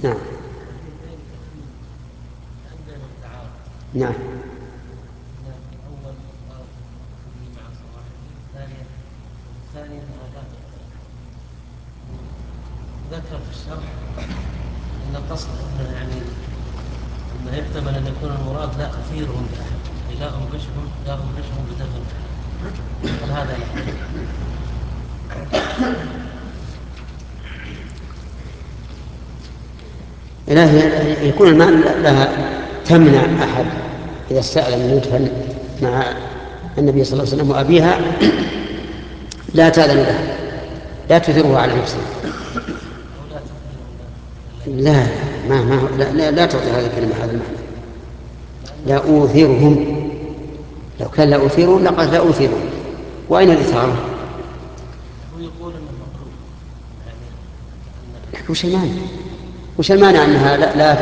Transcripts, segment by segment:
نعم. نعم. ثانيا ذكر في الشرح ان القصد انه يعني انه يحتمل ان يكون المراد لا اثيرهم باحد، لا انبشهم بدفن. هل هذا لا؟ إلهي يكون المعنى لها تمنع أحد إذا استأذن أن يدفن مع النبي صلى الله عليه وسلم وأبيها لا تأذن له، لا تثيره على نفسه. لا لا تعطي هذه الكلمة هذا المعنى. لا أوثرهم، لو كان لا أوثرهم لقد لا أوثرهم. وأين الإثارة؟ هو يقول انه مكروه يعني وش المانع أنها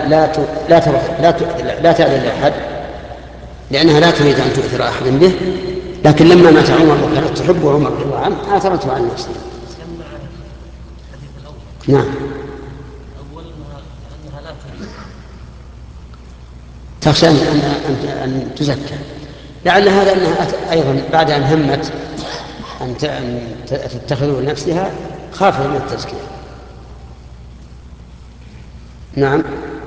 لا تأذن لأحد لأنها لا تريد أن تؤثر أحدا به، لكن لما مات عمر وكانت تحبه عمر رضي الله عنه آثرته على نفسه. سمع الحديث الاول. نعم. اول انها لا تريد، تخشى أن تزكى، لعل هذا أنها أيضا بعد أن همت أن تتخذه لنفسها خافت من التزكية. نعم.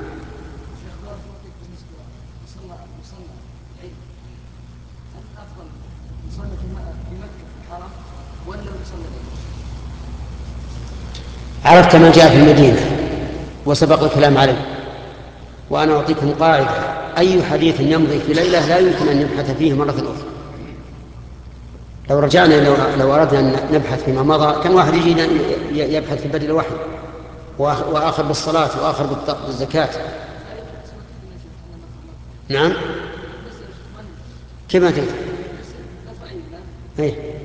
عرفت ما جاء في المدينة وسبق الكلام عليه، وأنا أعطيكم قاعدة: أي حديث يمضي في ليلة لا يمكن أن نبحث فيه مرة أخرى. لو رجعنا لو أردنا أن نبحث فيما مضى كان واحد يجي يبحث في بدء الوحي، وآخر بالصلاة وآخر بالزكاة. نعم. كيف ما تقدر؟ إيه؟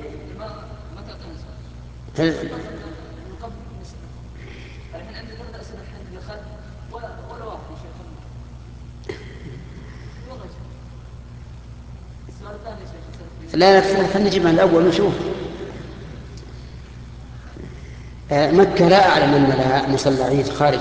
لا خلينا نجيب من الأول ونشوف. مكة لا أعلم أن لها مصلى عيد خارج